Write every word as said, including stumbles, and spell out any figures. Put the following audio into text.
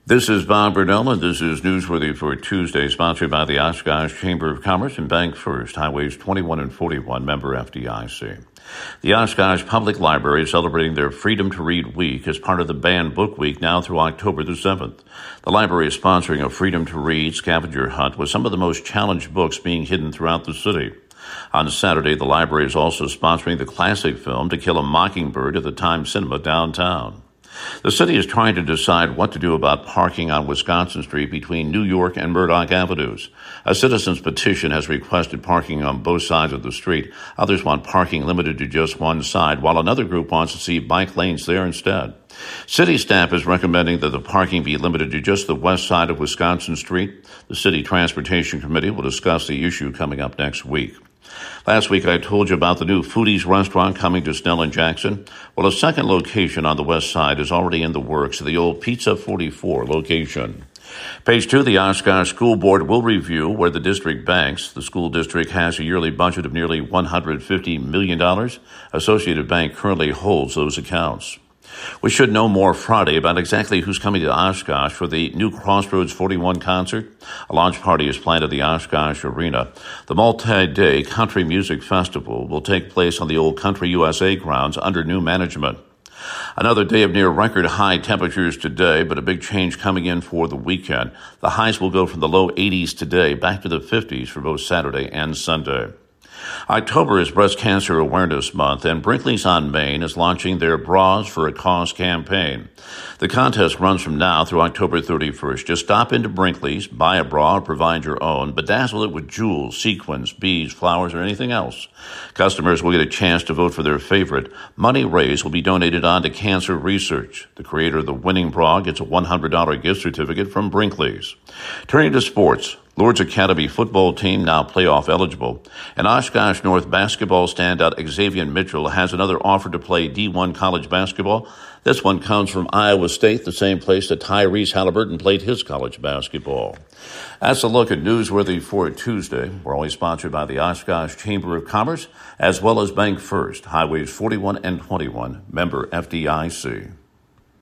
This is Bob Burnell, and this is Newsworthy for Tuesday, sponsored by the Oshkosh Chamber of Commerce and Bank First, Highways twenty-one and forty-one, member F D I C. The Oshkosh Public Library is celebrating their Freedom to Read Week as part of the Banned Book Week now through October the seventh. The library is sponsoring a Freedom to Read scavenger hunt with some of the most challenged books being hidden throughout the city. On Saturday, the library is also sponsoring the classic film To Kill a Mockingbird at the Times Cinema downtown. The city is trying to decide what to do about parking on Wisconsin Street between New York and Murdoch Avenues. A citizen's petition has requested parking on both sides of the street. Others want parking limited to just one side, while another group wants to see bike lanes there instead. City staff is recommending that the parking be limited to just the west side of Wisconsin Street. The City Transportation Committee will discuss the issue coming up next week. Last week, I told you about the new Foodies restaurant coming to Snell and Jackson. Well, a second location on the west side is already in the works at the old Pizza forty-four location. Page two, the Oshkosh School Board will review where the district banks. The school district has a yearly budget of nearly one hundred fifty million dollars. Associated Bank currently holds those accounts. We should know more Friday about exactly who's coming to Oshkosh for the new Crossroads forty-one concert. A launch party is planned at the Oshkosh Arena. The multi-day country music festival will take place on the old Country U S A grounds under new management. Another day of near record high temperatures today, but a big change coming in for the weekend. The highs will go from the low eighties today back to the fifties for both Saturday and Sunday. October is Breast Cancer Awareness Month, and Brinkley's on Main is launching their Bras for a Cause campaign. The contest runs from now through October thirty-first. Just stop into Brinkley's, buy a bra, or provide your own, bedazzle it with jewels, sequins, beads, flowers, or anything else. Customers will get a chance to vote for their favorite. Money raised will be donated on to cancer research. The creator of the winning bra gets a one hundred dollars gift certificate from Brinkley's. Turning to sports, Lourdes Academy football team now playoff eligible. And Oshkosh North basketball standout Xavier Mitchell has another offer to play D one college basketball. This one comes from Iowa State, the same place that Tyrese Halliburton played his college basketball. That's a look at Newsworthy for Tuesday. We're always sponsored by the Oshkosh Chamber of Commerce, as well as Bank First, Highways forty-one and twenty-one, member F D I C.